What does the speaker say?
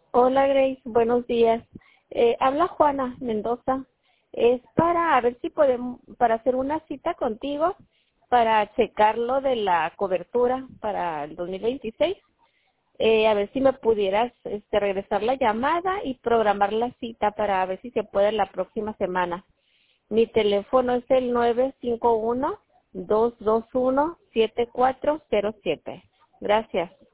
Hola Grace, buenos días. Habla Juana Mendoza. Es para ver si podemos, para hacer una cita contigo para checar lo de la cobertura para el 2026. A ver si me pudieras regresar la llamada y programar la cita para ver si se puede la próxima semana. Mi teléfono es el 951-221-7407. Gracias.